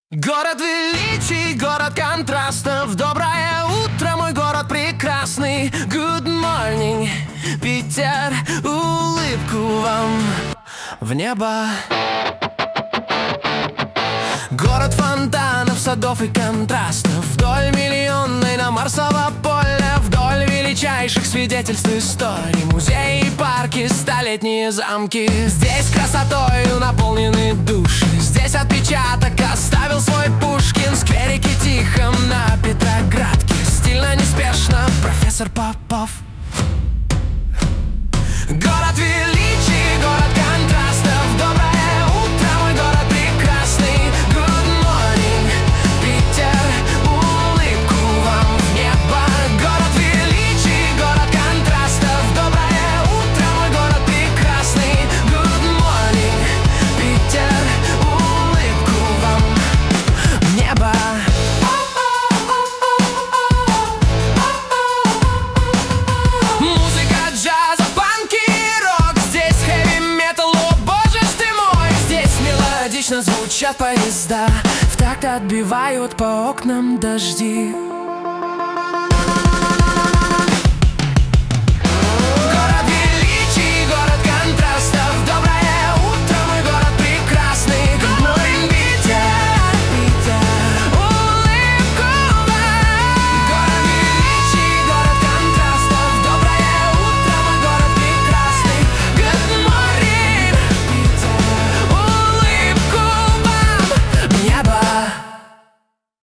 Город величий, город контрастов. Доброе утро, мой город прекрасный. Good morning, Питер, улыбку вам в небо. Город фонтанов, садов и контрастов. Вдоль миллионной на Марсово поле. Вдоль величайших свидетельств истории. Музеи, парки, столетние замки. Здесь красотою наполнены души. Здесь отпечаток оставил свой Пушкин. В скверике тихом на Петроградке. Стильно, неспешно, профессор Попов. Город величий, город контрастов. Доброе утро, мой город прекрасный. Good morning, Питер, улыбку вам в небо. Город величий, город контрастов. Доброе утро, мой город прекрасный. Good morning, Питер, улыбку вам в небо. Музыка джаза, панки, рок. Здесь хэви-метал, о боже ж ты мой. Здесь мелодично звучат поезда. В такт отбивают по окнам дожди.